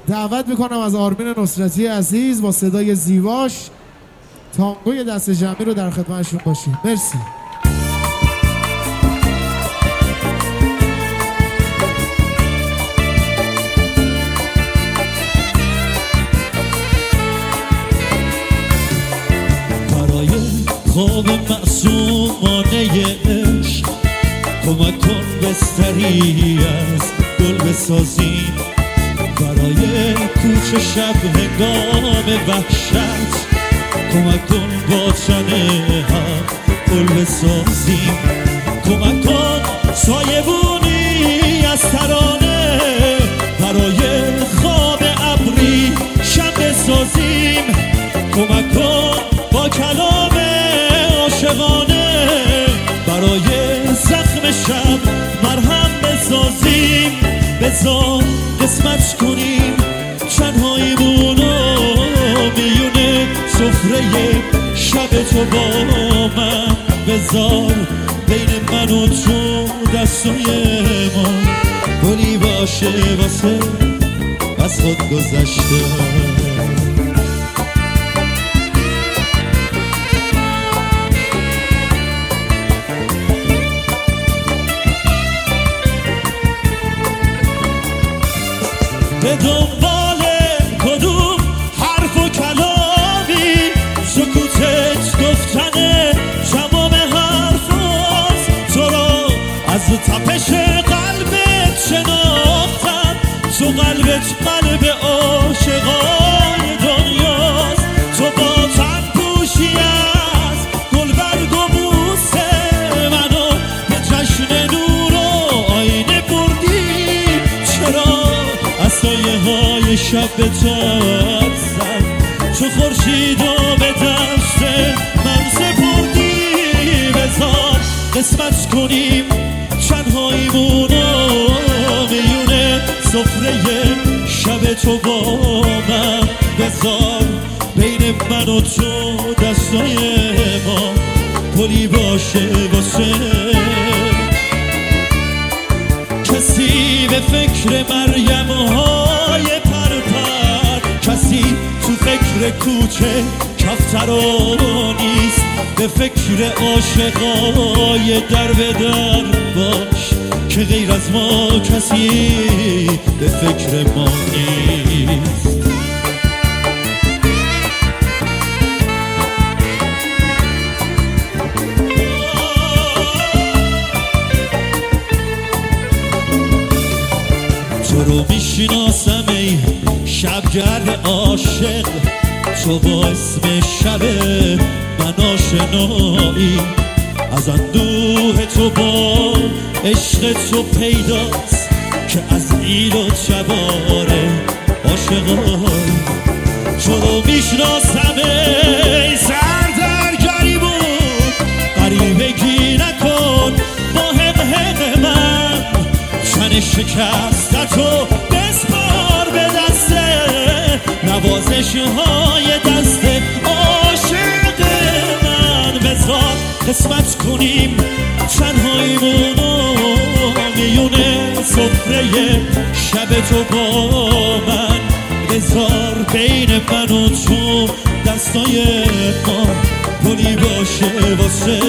دعوت میکنم از آرمین نصرتی عزیز با صدای زیباش تانگوی دست جمعی رو در خدمتشون باشیم. مرسی. برای خواب معصومانه عشق کمک کن بستری از گل بسازیم، برای کوچه شب هنگام وحشت کمک کن با تنه هم گل بسازیم، کمک کن سایبونی از ترانه برای خواب ابری شب بسازیم، کمک کن با کلام عاشقانه برای زخم شب مرهم بسازیم، بذار قسمت کنیم تنهاییمونو میونه سفره شب تو با من، بذار بین من و تو دستای ما گلی باشه واسه از خود گذشته. به دنبال کدوم حرف و کلامی سکوتت گفتن تمام حرفاست، تو را از تپش قلبت شناختم، تو قلبت قلب عاشقای دنیاست، تو با تن پوشی از گلبرگ و بوسه منو به جشن نور و آینه بردی، چرا سایه های شب به تات زد، چو خورشید و به دست من سپردی، بذار قسمت کنیم تنهاییمونو میونه سفره شب تو با من، بذار بین من و تو دستای ما پلی باشه واسه کسی به فکر مریم های پرپر، کسی تو فکر کوچه کفترا نیست، به فکر عاشقای در به در باش که غیر از ما کسی به فکر ما نیست. تو رو میشناسم ای شبگرد عاشق، تو با اسم شب من آشنایی، از اندوه تو با عشق تو پیداست که از ایل و جواره عاشقایی، تو رو میشناسم ای سردرگری بود غریبگی نکن با حق من، تن شکستتو بسپار به دسته نوازش های دست عاشق من، بذار قسمت کنیم تنهاییمونو میونه سفره شب تو با من، بذار بین من و تو دستای ما پلی باشه واسه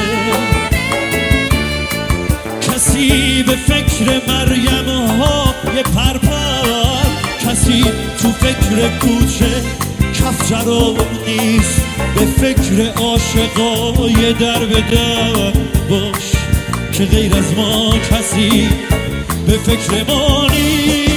کسی به فکر مریم های پرپر، کسی تو فکر کوچه کفترا نیست، به فکر عاشقای در به در باش که غیر از ما کسی به فکر ما نیست.